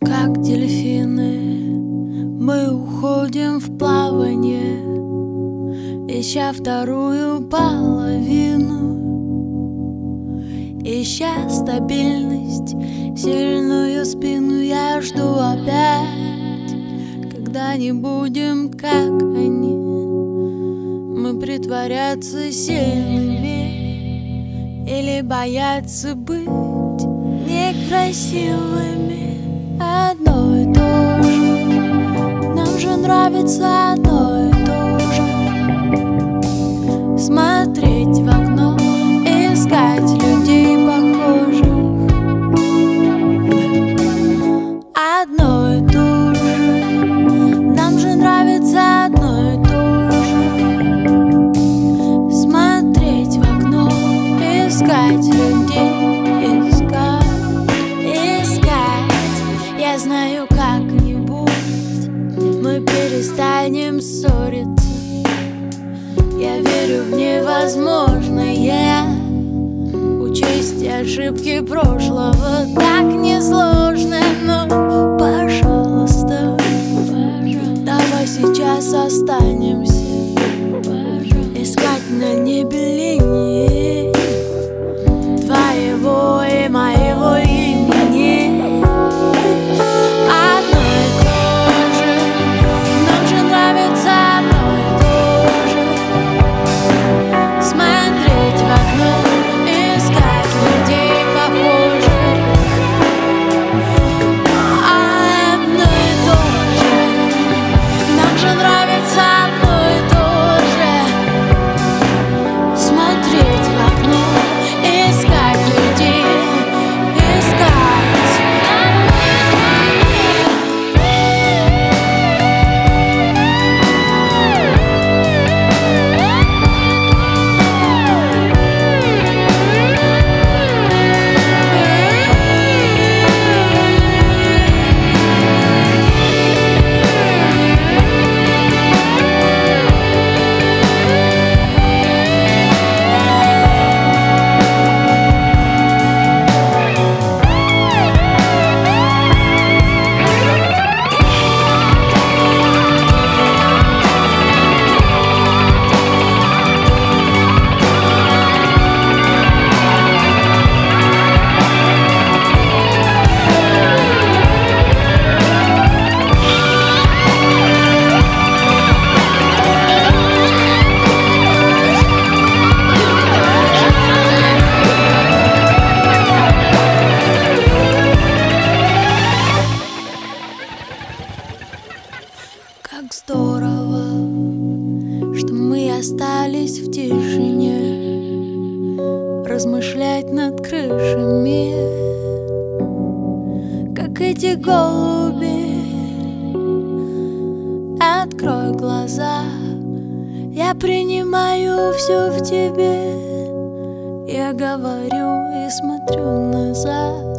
Как дельфины мы уходим в плавание, ища вторую половину, ища стабильность, сильную спину. Я жду опять, когда не будем, как они, мы притворяться сильными или бояться быть некрасивыми. Одно и то же, нам же нравится одно и то же. Смотреть в окно, искать людей похожих. Одно и то же, нам же нравится одно и то же. Смотреть в окно, искать людей, искать. Я знаю, как-нибудь мы перестанем ссориться. Я верю в невозможное, учесть ошибки прошлого так несложно. Но, пожалуйста, давай сейчас останемся, искать на небе линии твоего и моего имени. Одно и то же, нам же нравится одно и то же. Смотреть в окно, искать людей похожих. Одно и то же, нам же нравится одно и то же. Смотреть в окно, искать людей, искать. Как здорово, что мы остались в тишине, размышлять над крышами, как эти голуби. Открой глаза, я принимаю все в тебе. Я говорю и смотрю назад.